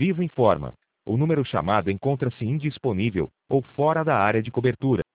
Vivo informa. O número chamado encontra-se indisponível ou fora da área de cobertura.